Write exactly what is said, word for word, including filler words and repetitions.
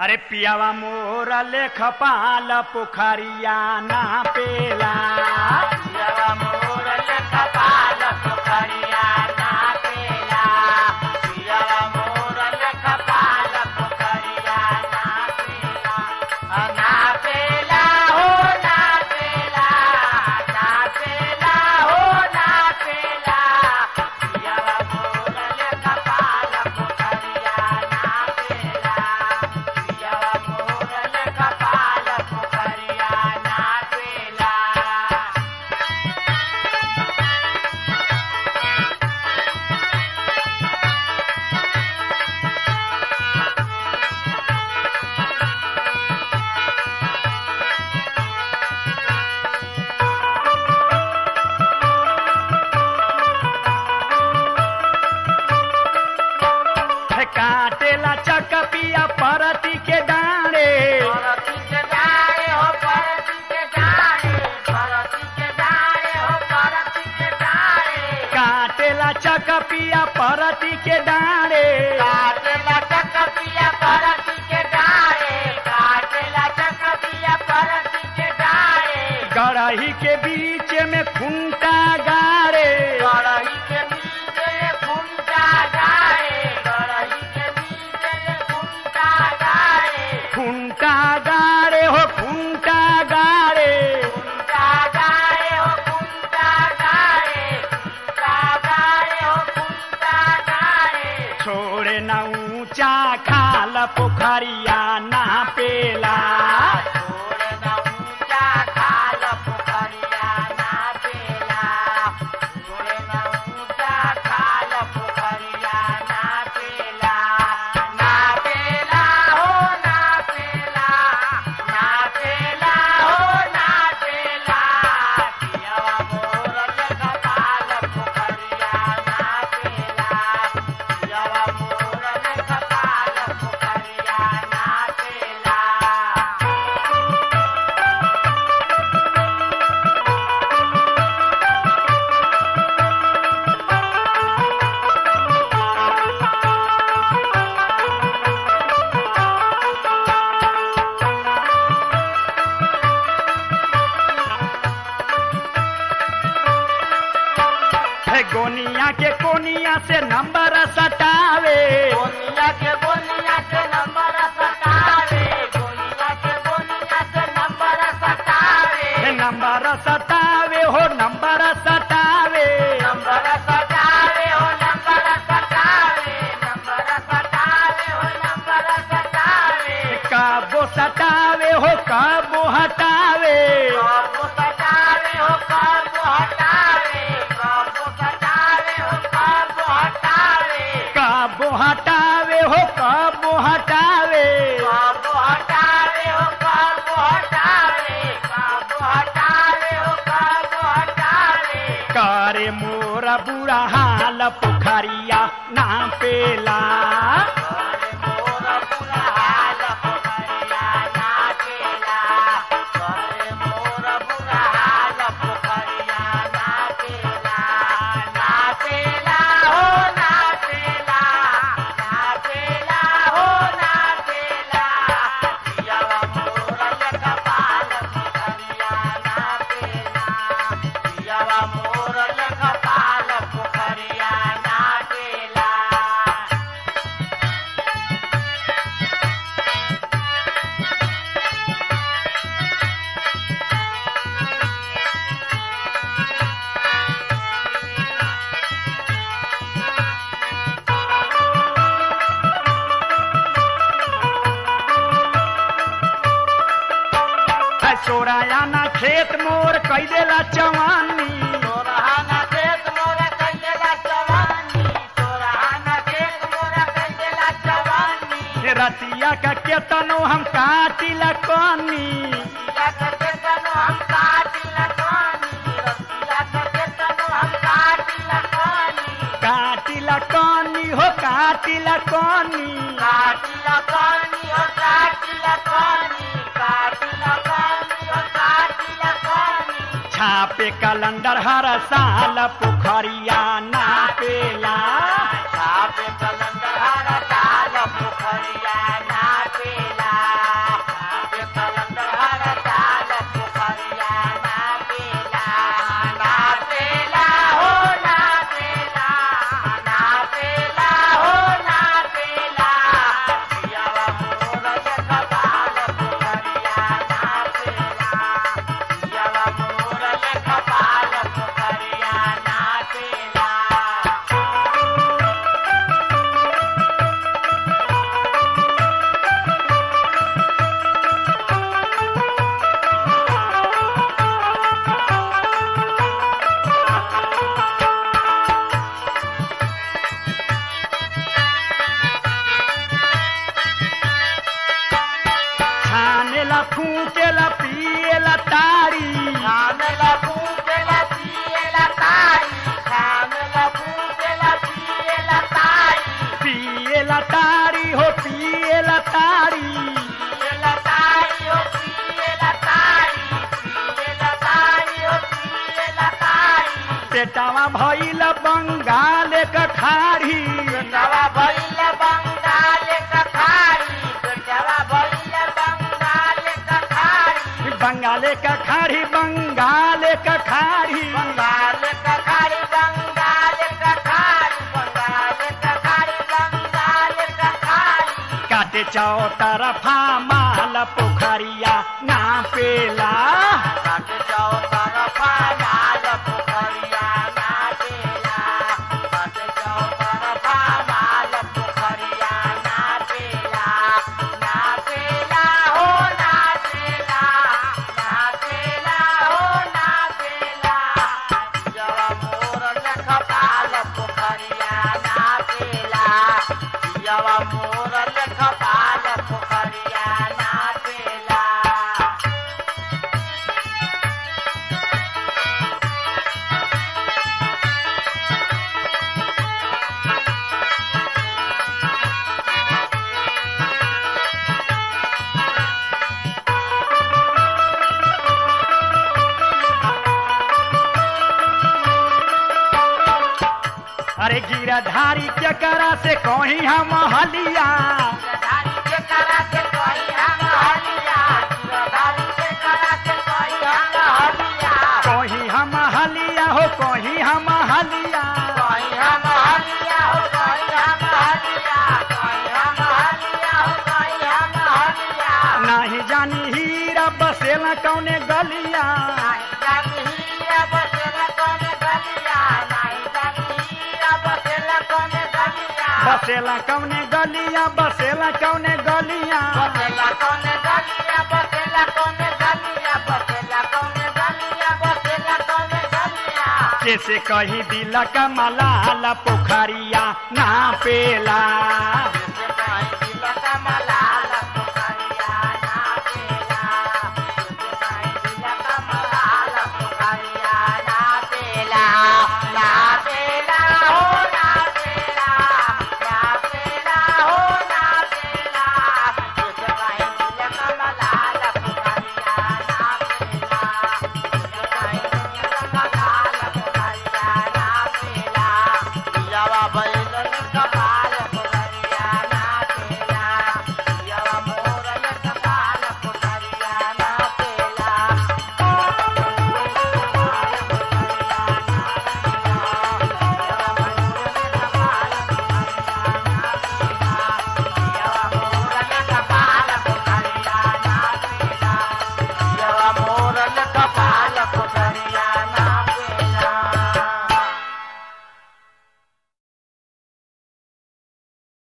अरे पियावा मोर लेख पाल पोखरिया ना पेला पियावा मोर लेख पाल पोखरिया ना पेला पियावा मोर लेख पाल पोखरिया ना पेला ना पेला हो ना पेला ना पेला हो ना पेला पियावा मोर लेख पाल पोखरिया ना पेला पियावा मोर लेख पाल पोखरिया ना पेला। काटेला चक पिया परती के डांडे परती के डाले हो परती के डाले परती के डाले हो परती के डाले काटेला चक पिया परती के डांडे काटेला चकपिया परती के डाले काटेला चकपिया परती के डाले गड़ही के बीच में खूंटा गाड़े गड़ही के बीच में खूंटा गाड़े गड़ही के बीच में खूंटा गाड़े खूंटा गाड़े हो खूंटा गाड़े खूंटा गाड़े हो खूंटा गाड़े खूंटा गाड़े हो खूंटा गाड़े छोड़े न ऊंचा खाल पोखरिया ना पेला छोड़ न ऊंचा खाल पोखरिया ना पेला छोड़ न ऊंचा खाल पोखरिया ना पेला ना पेला हो ना पेला ना पेला हो ना पेला पियावा मोर लेख पाल पोखरिया ना पेला पियावा मोर लेख पाल पोखरिया ना पेला। है गोनिया के कोनिया से नंबर सटावे गोनिया के गोनिया से नंबर सतावे गोनिया के गोनिया से नंबर सतावे है नंबर सटावे हो नंबर सटावे नंबर सतावे हो नंबर सतावे नंबर सतावे हो नंबर सतावे काबो सटावे हो काबो हटावे काबू सतावे हो काबू हटावे काबू सतावे हो काबू हटावे काबो हटावे हो काबो हटावे काबू हटावे हो काबू हटावे काबू हटावे हो काबू हटावे कारे मोरा बुरा हाल पोखरिया ना पेला करे मोर बुरा हाल पोखरिया ना पेला करे मोर बुरा हाल पोखरिया ना पेला ना पेला हो ना पेला ना पेला हो ना पेला पियावा मोर लेख पाल पोखरिया ना पेला पियावा मोर लेख पाल पोखरिया ना पेला। है सोरायाना खेत मोर कैदेला चवानी सोरहाना खेत मोर कैदेला जवानी सोरहाना खेत मोर कैदेला जवानी रतिया का केतनो हम काटिला कनी रसिया के केतनो हम काटी लकानी रसिया के केतनो हम काटी लकानी काटिला कनी हो काटिला कनी काटी लकानी हो काटी लकानी काटी लकानी हो काटी लकानी छापे कैलेंडर हर साल पोखरिया ना पेला छापे कैलेंडर हर साल पोखरिया ना पेला तारी हो पिएला तारी पिएला तारी हो पिएला तारी पिएला तारी हो पिएला तारी पेटावा भइल बंगाल क खाड़ी पेटवा भइल बंगाल क खाड़ी पेटवा भइल बंगाल क खाड़ी बंगाल क खाड़ी बंगाल क खाड़ी बंगाल क खाड़ी बंगाल क खाड़ी बंगाल क खाड़ी बंगाल क खाड़ी काटे चाओ तरफा माल पोखरिया ना पेला काटे जाओ तरफा माल पोखरिया ना पेला काटे जाओ तरफा माल पोखरिया ना पेला ना पेला हो ना पेला ना पेला हो ना पेला जवा मोर लख पाल पोखरिया ना पेला जवा मोर लख पाल पोखरिया ना पेला अरे गिरधारी चकरा से कहीं हम हलिया गिरधारी के करा के कोई हम हलिया गिरधारी के करा के कोई हम हलिया कहीं हम हलिया हो कहीं हम हलिया कोई हम हलिया हो कोई हम हलिया कोई हम हलिया हो कोई हम हलिया नाही जानी हीरा बसेला कौने गलिया नहीं जानी हीरा बसेला कोने गलिया नहीं जानी हीरा बसेला कोने गलिया बसेला कौने गलिया बसेला कौने गलिया बसेला कोने गलिया बसेला कोने गलिया बसेला कोने गलिया बसेला कोने गलिया जैसे कहीं दिल का मलाला पोखरिया ना पेला